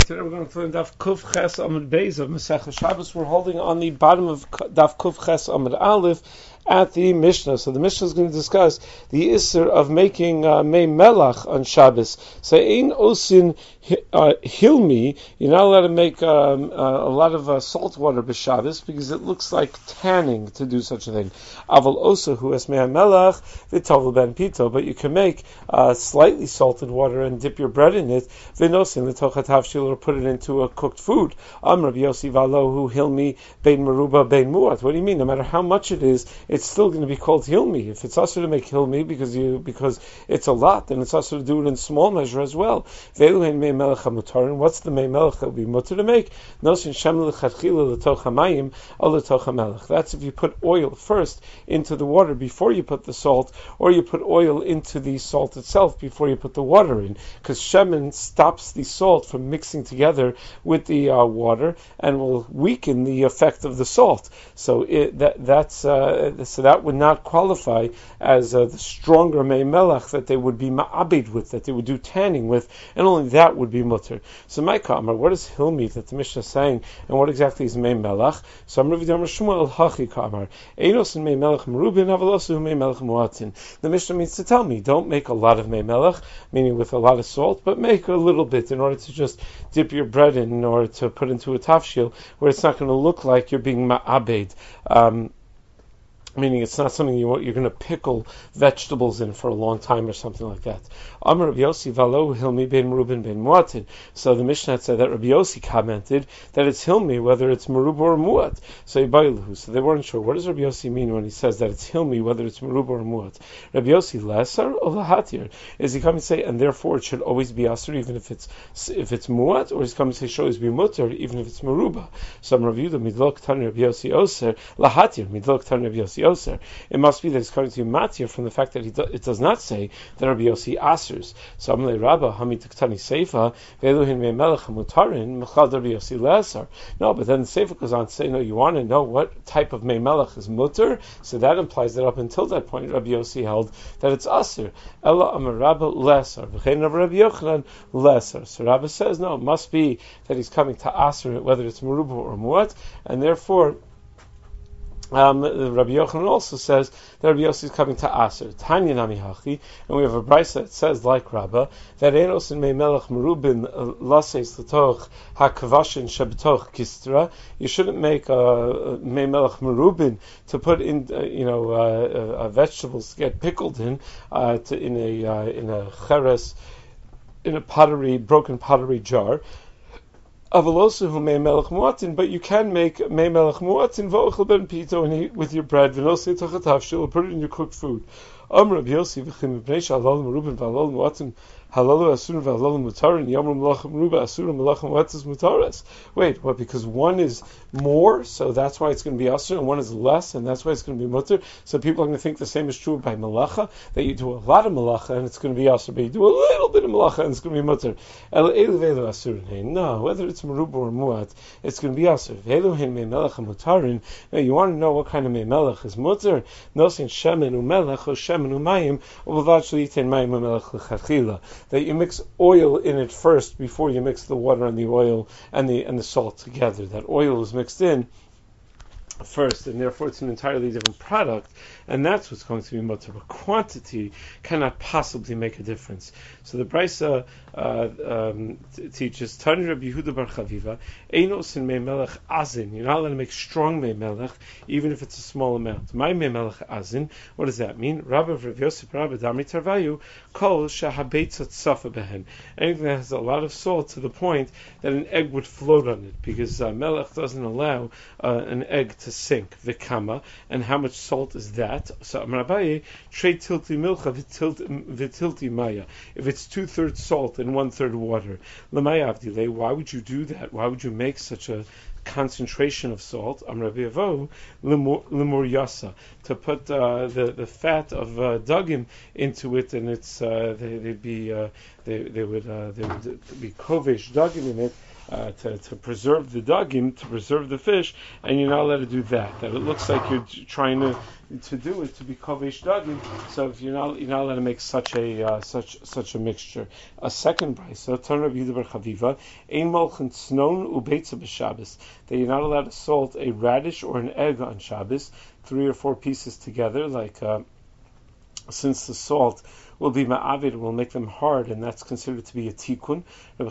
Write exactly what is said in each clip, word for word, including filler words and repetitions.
Today we're going to learn Daf Kuf Ches Amud Beis of Masechah Shabbos. We're holding on the bottom of Daf Kuf Ches Amud Aleph at the Mishnah. So the Mishnah is going to discuss the Isser of making uh, Mei Melach on Shabbos. So Ein Osin uh, Hilmi, you're not allowed to make um, uh, a lot of uh, salt water b'Shabbos because it looks like tanning to do such a thing. Aval Osa Hu Es Mei Melach V'Tovel Ben Pito, but you can make uh, slightly salted water and dip your bread in it. V'Nosin L'Tochat Havshil, or put it into a cooked food. Am Rabbi Yossi Valo Hu Hilmi Bein Meruba Bein Muat. What do you mean? No matter how much it is, it's still going to be called hilmi. If it's also to make hilmi because you because it's a lot, then it's also to do it in small measure as well. What's the mei melech that will be mutter to make? That's if you put oil first into the water before you put the salt, or you put oil into the salt itself before you put the water in, because shemen stops the salt from mixing together with the uh, water and will weaken the effect of the salt. So it, that that's uh, so that would not qualify as uh, the stronger mei melech that they would be ma'abid with, that they would do tanning with, and only that would be mutter. So my kamar, what is hilmi that the Mishnah is saying, and what exactly is mei melech? So I'm Rav Shmuel hachi kamar einos and mei melech merubin avalosu mei melech muatin. The Mishnah means to tell me, don't make a lot of mei melech, meaning with a lot of salt, but make a little bit in order to just dip your bread in, in order to put into a tafshil, where it's not going to look like you're being ma'abed. Um, Meaning it's not something you want, you're going to pickle vegetables in for a long time or something like that. Amar Rabbi Yossi Valo Hilmi Ben Merubin Ben Muatin. So the Mishnah said that Rabbi Yossi commented that it's Hilmi whether it's Merub or Muat. So so they weren't sure. What does Rabbi Yossi mean when he says that it's Hilmi whether it's Merub or Muat? Rabbi Yossi Lesser or Lahatir? Is he coming to say and therefore it should always be Asr even if it's if it's Muat, or is he coming to say it should always be Mutter even if it's Meruba? So Rabbi Yehuda Midlok Tani Rabbi Yossi Oser Lahatir Midlok Tani Rabbi Yossi. It must be that it's coming to matir from the fact that he do, it does not say that Rabbi Yossi asers. So Amalei Rabba Hamid Taktani Seifa Ve'eluhin Me'melech Mutarin Mechad Rabbi Yossi Le'asar. No, but then the Seifa goes on to say, no, you want to know what type of Me'melech is mutter, so that implies that up until that point Rabbi Yossi held that it's aser. Ella Amar Rabba Le'asar V'chein Rabbi Yochanan Le'asar. So Rabba says no, it must be that he's coming to aser whether it's meruba or muat, and therefore Um, Rabbi Yochanan also says that Rabbi Yossi is coming to Aser. Tanya Nami Hachi, and we have a brisa that says, like Rabba, that Enos in Mei Melech Merubin Laseis L'toch HaKavashin Shebetoch Kistra. You shouldn't make a Mei Melech Merubin to put in, uh, you know, uh, uh, vegetables to get pickled in, uh, to, in a uh, in a cheres, in a pottery broken pottery jar. Avalosu mei melech muatin, but you can make mei melech muatin v'ochel ben pito and eat with your bread v'nosei tachat havshil, put it in your cooked food. Am Rabbi Yossi v'chim b'nei shalal merubin v'halal muatin halalu asurun v'halal mutarin yamru melachem meruba asurun melachem muatis mutaris. Wait, what? Because one is more, so that's why it's going to be asur, and one is less, and that's why it's going to be mutter. So people are going to think the same is true by malacha, that you do a lot of malacha and it's going to be asur, but you do a little bit of malacha and it's going to be mutter. No, whether it's meruba or muat, it's going to be asur. Now you want to know what kind of me'melech is mutter? Nosin shemen u'melech or shemen u'mayim u'bavad shli'iten mayim u'melech l'chachila. That you mix oil in it first before you mix the water and the oil and the and the salt together. That oil is mixed in first, and therefore it's an entirely different product, and that's what's going to be mutter. But quantity cannot possibly make a difference. So the brisa uh, um, t- teaches Tani Rabbi Yehuda bar Chaviva Einos in mei melech azin. You're not allowed to make strong mei melech, even if it's a small amount. My mei melech azin. What does that mean? Rabbi Rav Yosef Rabbi Dami Tarvayu kol shahabeitzat safa behen. Anything that has a lot of salt to the point that an egg would float on it, because uh, melech doesn't allow uh, an egg to sink. Vikama, and how much salt is that? So Amrabaye trade tilti milcha vitilti maya. If it's two thirds salt and one third water, lemaya avdile. Why would you do that? Why would you make such a concentration of salt? Amrabaye avo lemur yasa, to put uh, the the fat of uh, dugim into it, and it's uh, they, they'd be uh, they they would uh, they would be kovesh dugim in it. uh, to, to preserve the dagim, to preserve the fish, and you're not allowed to do that. That it looks like you're trying to to do it to be kovesh dagim. So if you're not you're not allowed to make such a uh, such such a mixture. A second brisa, Ton Rabbi Yehuda bar Chaviva, ein malchen tznon ubeitza b'Shabbos, that you're not allowed to salt a radish or an egg on Shabbos, three or four pieces together, like uh, since the salt will be ma'avid, will make them hard, and that's considered to be a tikkun.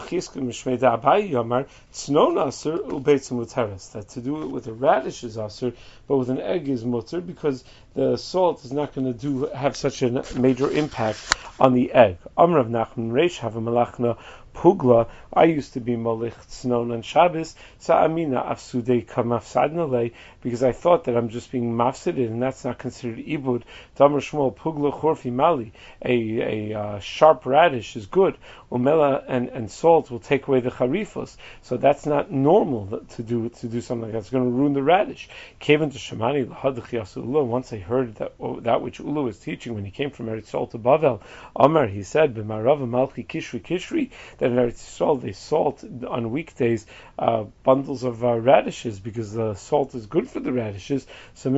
That to do it with a radish is asur, but with an egg is mutter, because the salt is not going to do have such a major impact on the egg. Amrav Nachman Reish have a malachna pugla. I used to be molich tznon on Shabbos, sa'amina afsudei kamafsadna lei, because I thought that I'm just being mafsided, and that's not considered ibud. Damar Shmuel pugla chorfi mali, a a uh, sharp radish is good. Umela and, and salt will take away the charifos, so that's not normal to do to do something like that. It's going to ruin the radish. Kevin to Shemani lahadach yasul. Once I heard that oh, that which Ula was teaching when he came from Eretz Yisrael to Bavel, Amar, he said, b'marav malchi kishri kishri, that in Eretz Yisrael they salt on weekdays uh, bundles of uh, radishes, because the salt is good for the radishes. So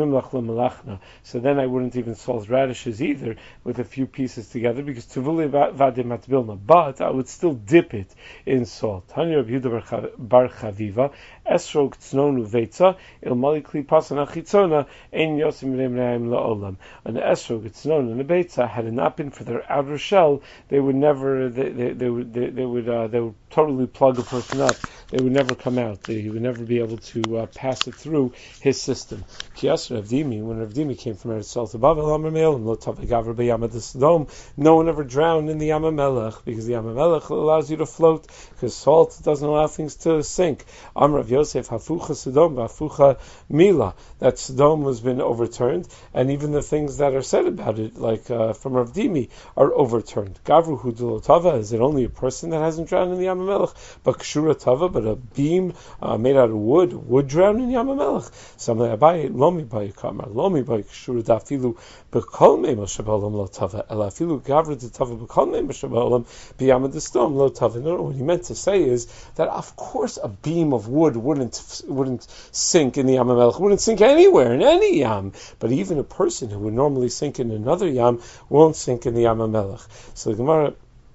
then I wouldn't even salt radishes either with a few pieces together, because tuvuli vade matbilna. But I would still dip it in salt. Tanya Rabbi Yehuda bar Chaviva, esrog tznon uveitza il malikli pasan achitzona ein yosim reimreim laolam. An esrog tznon and a beitza, had it not been for their outer shell, they would never they they, they would they, they would uh, they would totally plug a person up. They would never come out. They, he would never be able to uh, pass it through his system. Kiyas Rav Dimi, when Rav Dimi came from Eretz Yisrael to Bavel, Amar Me'elim lo tavagav b'yamad Sodom, no one ever drowned in the Yam HaMelech, because the Yam HaMelech allows you to float, because salt doesn't allow things to sink. Amar Rav Yosef, hafucha Sodom, hafucha Mila, that Sodom has been overturned, and even the things that are said about it, like uh, from Rav Dimi, are overturned. Gavru hu d'lo tava, is it only a person that hasn't drowned in the Yam HaMelech? But kshura tava, but a beam uh, made out of wood would drown in Yam HaMelech. Samle abai lomi bay kamar lomi bay kshura dafilu bekol me mashabalam lo tava elafilu gavru de tava bekol me mashabalam biyam de stom lo tava. No, what he meant to say is that of course a beam of wood wouldn't wouldn't sink in the Yam HaMelech, wouldn't sink anywhere in any yam. But even a person who would normally sink in another yam won't sink in the Yam HaMelech. So the Gemara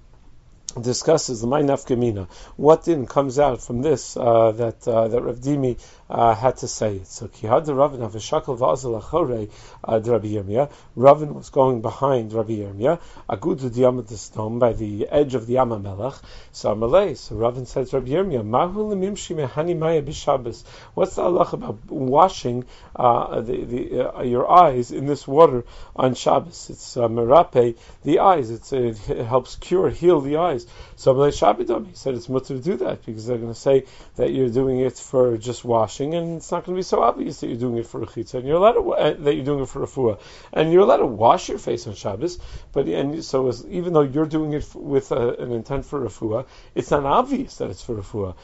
discusses the May Nafkamina. What then comes out from this uh, that uh, that Rav Dimi uh, had to say it. So Kihad Ravin have a shakal va'azal achorei Rabbi Yirmiyah. Ravin was going behind Rabbi Yirmiyah. Agudu diyamad destom, by the edge of the Yam HaMelech. So Amalei. So Ravin said to Rabbi Yirmiyah, Mahu lemimshi mehani maya b'Shabbos. What's the halach about washing uh, the, the uh, your eyes in this water on Shabbos? It's uh, merape the eyes. It's, uh, it helps cure, heal the eyes. So Amalei Shabidom, he said it's mutter to do that, because they're going to say that you're doing it for just washing, and it's not going to be so obvious that you're doing it for a chitza, and you're allowed to, uh, that you're doing it for a fuah, and you're allowed to wash your face on Shabbos. But and so as, even though you're doing it f- with uh, an intent for a fuah, it's not obvious that it's for a fuah.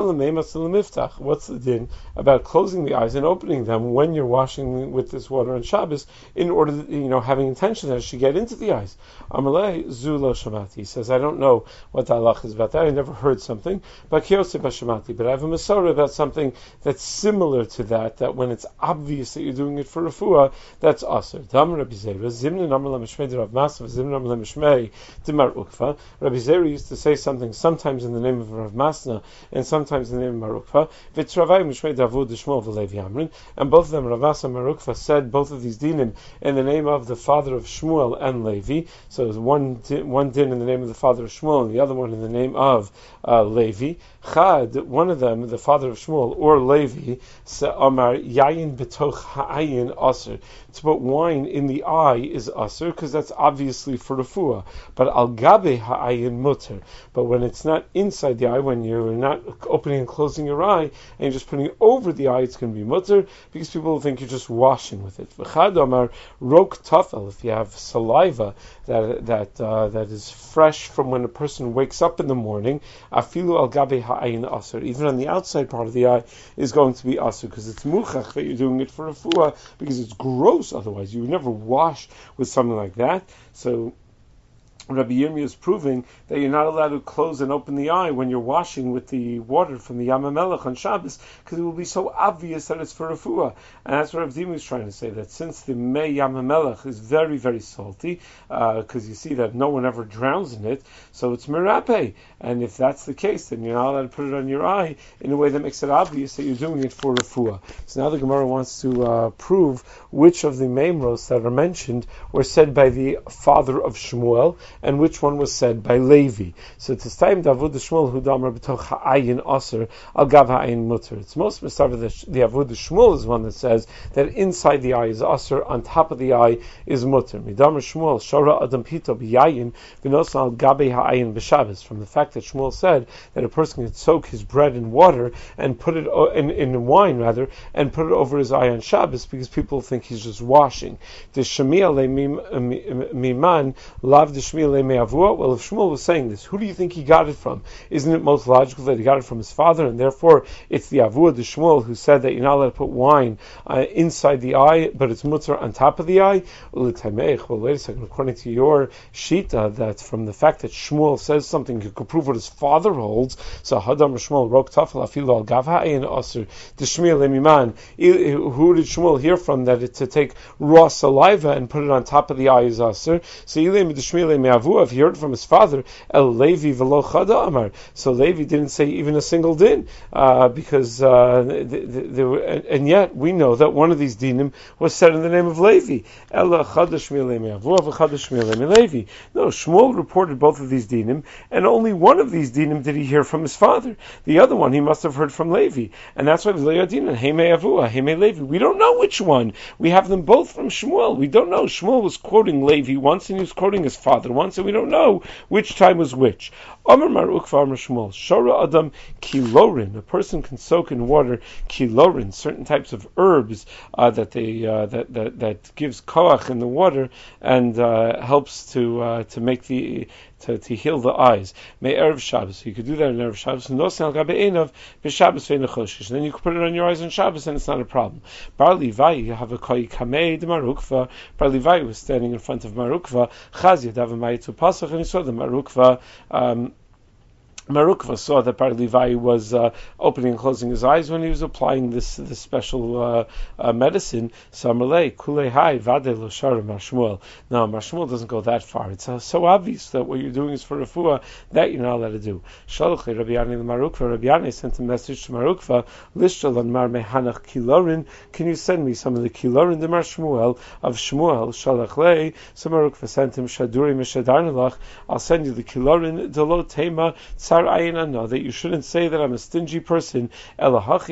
What's the din about closing the eyes and opening them when you're washing with this water on Shabbos, in order to, you know, having intention that it should get into the eyes? Amalei Zulo Shamati, he says, I don't know what the halach is about that. I never heard something, but Kiyosef Hashamati, but I have a Masorah about something that's similar to that, that when it's obvious that you're doing it for refuah, that's asr. Dam Rabbi Zera, Zimna Namar LaMishmei Rav Masna, Zimna Namar LaMishmei Dimar Ukva. Rabbi Zera used to say something sometimes in the name of Rav Masna and sometimes in the name of Mar Ukva. V'tzravai Mishmei Davud Shmuel v'Levi Amrin, and both of them, Rav Masna and Mar Ukva, said both of these dinim in the name of the father of Shmuel and Levi. So there's one din, one din in the name of the father of Shmuel, and the other one in the name of uh, Levi. Chad, one of them, the father of Shmuel or Levi, Amar Yayin betoch ha'ayin aser. To put wine in the eye is aser, because that's obviously for refuah. But al gabe ha'ayin mutter. But when it's not inside the eye, when you're not opening and closing your eye, and you're just putting it over the eye, it's going to be mutter, because people will think you're just washing with it. V'chad amar rok tafel, if you have saliva that that uh, that is fresh from when a person wakes up in the morning, afilu al gabe ha'ayin aser, even on the outside part of the eye is going to be aser, because it's muchach that you're doing it for refuah, because it's gross otherwise. You would never wash with something like that. So Rabbi Yirmiyah is proving that you're not allowed to close and open the eye when you're washing with the water from the Yam HaMelech on Shabbos, because it will be so obvious that it's for refuah. And that's what Rabbi Dimi is trying to say, that since the Mei Yam HaMelech is very, very salty, because uh, you see that no one ever drowns in it, so it's merape. And if that's the case, then you're not allowed to put it on your eye in a way that makes it obvious that you're doing it for refuah. So now the Gemara wants to uh, prove which of the Meimros that are mentioned were said by the father of Shmuel, and which one was said by Levi. So to time the Avud Shmuel who damar b'toch ha'ayin aser al gav ha'ayin mutter. It's most mistaken that the Avud Shmuel is one that says that inside the eye is aser, on top of the eye is mutter. Midamar Shmuel shara adam pito b'yayin v'nos al gabe ha'ayin b'Shabbos. From the fact that Shmuel said that a person can soak his bread in water and put it in, in wine rather and put it over his eye on Shabbos, because people think he's just washing. The shemiah le miman lav the shemiah. Well, if Shmuel was saying this, who do you think he got it from? Isn't it most logical that he got it from his father, and therefore it's the Avua de Shmuel who said that you're not allowed to put wine uh, inside the eye, but it's mutter on top of the eye? Well, wait a second. According to your shita, that from the fact that Shmuel says something, you could prove what his father holds. So Hadam Shmuel rok tafel afilu al gav ha'ayin aser the shemiah lemiman. Who did Shmuel hear from that it, to take raw saliva and put it on top of the eye is aser? So Ilim the shemiah if he heard from his father, El Levi v'lo chada amar. So Levi didn't say even a single din, uh, because uh, the, the, the, and yet we know that one of these dinim was said in the name of Levi. Ela chada shmiel le'me'avua v'chada shmiel le'me'levi. No, Shmuel reported both of these dinim, and only one of these dinim did he hear from his father. The other one he must have heard from Levi, and that's why Le'adin and Heme'avua, Heme-Levi. We don't know which one. We have them both from Shmuel. We don't know. Shmuel was quoting Levi once, and he was quoting his father once, and we don't know which time was which. Amar Mar Ukva Amar Shmuel Shora Adam Kilorin. A person can soak in water kilorin, certain types of herbs uh, that they uh, that, that that gives koach in the water and uh, helps to uh, to make the to, to heal the eyes. May erev Shabbos. So you could do that in erev Shabbos. No sen al gabe einav b'Shabbos ve'nechoshish. Then you could put it on your eyes on Shabbos, and it's not a problem. Bar Levi, you have a koi kamei de Mar Ukva. Bar Levi was standing in front of Mar Ukva. Chaz yadav mayitu pasach, and he saw the Mar Ukva. Um, Mar Ukva saw that Bar Levi was uh, opening and closing his eyes when he was applying this this special uh, uh, medicine. So Amalei Kulei Hai Vade Lo Shara Mar Shmuel. No, Mar Shmuel doesn't go that far. It's uh, so obvious that what you're doing is for refuah that you're not allowed to do. Shalachei Rabbi Yanai Mar Ukva. Rabbi Yanai sent a message to Mar Ukva. Lishtal and Mar Mehanach Kilorin. Can you send me some of the Kilorin de Mar Shmuel of Shmuel? Shalachlei. So Mar Ukva sent him Shaduri Mishadarnalach. I'll send you the Kilorin de Lo Tema. No, that you shouldn't say that I'm a stingy person. That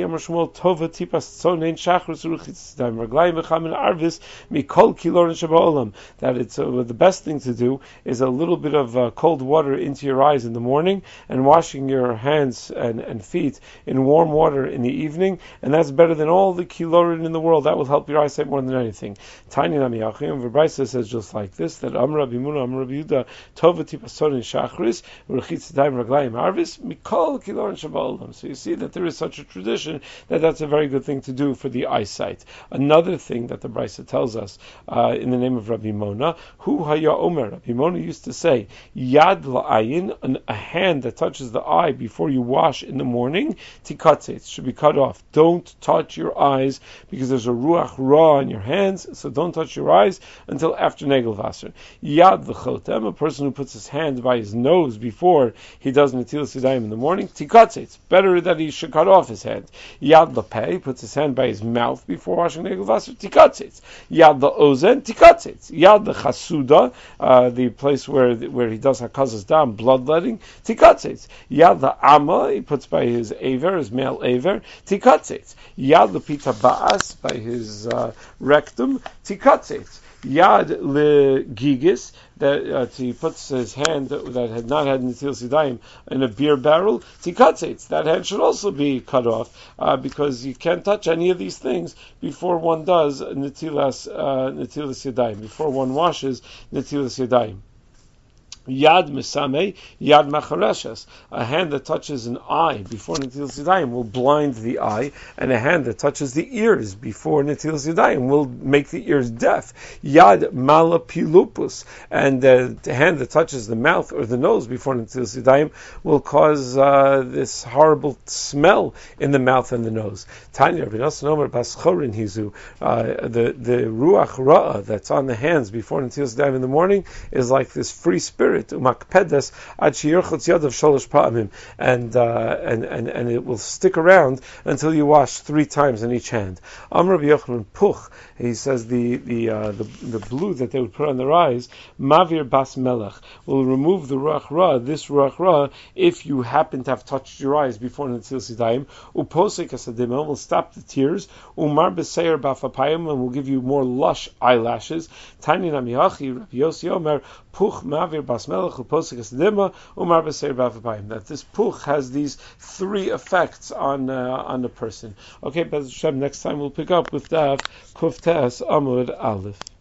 it's uh, the best thing to do is a little bit of uh, cold water into your eyes in the morning and washing your hands and, and feet in warm water in the evening, and that's better than all the kilorin in the world. That will help your eyesight more than anything. Tiny Nami Achim Verbraisa says just like this, that Amra Bimuna Amra Biuda Tova Tipasonin Shachris Urchitz Daim Raglayim Arvis Mikol Kilorin Shabbalam. So you see that there is such a tradition that that's a very good thing to do for the eyesight. Another thing that the Brisa tells us uh, in the name of Rabbi Mona, Hu Haya Omer. Rabbi Mona used to say, Yad La'ayin, a hand that touches the eye before you wash in the morning, Tikatzet, should be cut off. Don't touch your eyes because there's a Ruach Ra on your hands, so don't touch your eyes until after Negel Vasser. Yad L'chotem, a person who puts his hand by his nose before he does Netilas Yadayim in the morning, Tikatzet, it's better that he should cut off his hand. Yad L'pei, puts his hand by his mouth before washing Negel Vasser, Tikatzet. Yad L'ozen, Tikatzet. Yad L'chasuda, uh, the place where where he does Hakazas Dam, bloodletting, Tikatzet. Yad L'ama, he puts by his aver, his male aver, Tikatzet. Yad L'pita Ba'as, by his uh, rectum, Tikatzet. Yad L'gigis, that uh, he puts his hand that, that had not had Netilas Yadayim in a beer barrel, Tikatzet. That hand should also be cut off, uh, because you can't touch any of these things before one does Netilas uh, Netilas Yadayim, before one washes Netilas Yadayim. Yad Misame, Yad Machareshes. A hand that touches an eye before Netilas Yadayim will blind the eye, and a hand that touches the ears before Netilas Yadayim will make the ears deaf. Yad Malapilupus. And uh, the hand that touches the mouth or the nose before Netilas Yadayim will cause uh, this horrible smell in the mouth and the nose. Tanya, Rabbi Nosson Omer Bas Chorin Hizu, uh, the, the Ruach Ra'ah that's on the hands before Netilas Yadayim in the morning is like this free spirit, umakpedes ad sheyirchutz yadav sholosh pa'amim, and uh, and and and it will stick around until you wash three times in each hand. Amr Rabbi Yochanan Puch, he says the the, uh, the the blue that they would put on their eyes, mavir bas melech, will remove the ruach ra, this ruach ra, if you happen to have touched your eyes before Netilas Yadayim. Uposek asadima, will stop the tears. Umar b'seir b'afapayim, and will give you more lush eyelashes. Tani namihachi, Rabbi Yossi Omer, puch mavir bas melech uposek asadima umar b'seir b'afapayim. That this puch has these three effects on uh, on the person. Okay, Bez Hashem, next time we'll pick up with Daf Kuf Tes Amud Aleph.